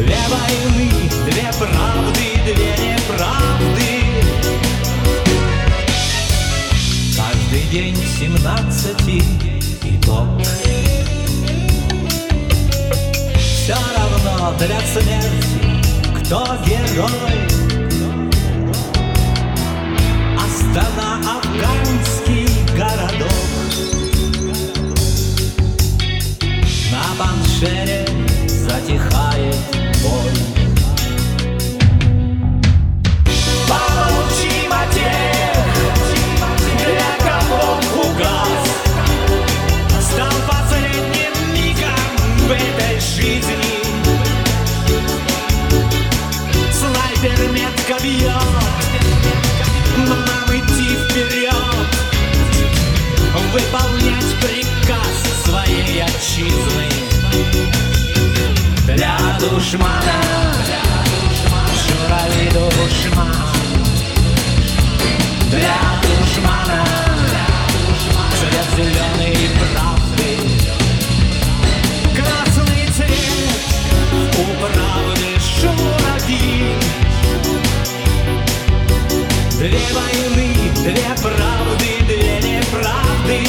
Две войны, две правды, две неправды. Каждый день 17 итог. Все равно для смерти, кто герой. Астана, афганский городок. На Паншере затихает бой. Помолчим о тех, для кого угас стал последним мигом в этой жизни. Снайпер метко бьет, но нам идти вперед, выполнять приказ своей отчизны. Для душмана журавли душман. Для душмана цвет зеленый правды. Красный цвет у правды журавли. Две войны, две правды, две неправды.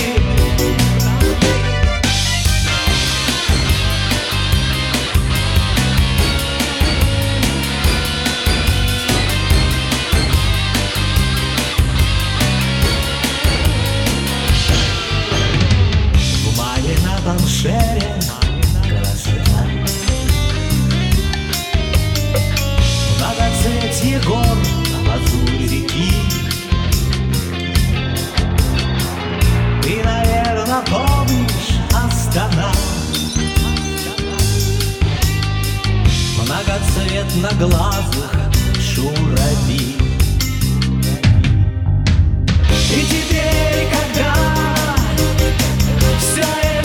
В мае на Паншере красота. Многоцветье гор, лазурь реки. Ты, наверно, помнишь Астана. Многоцветноглазых журавлей. И теперь, когда все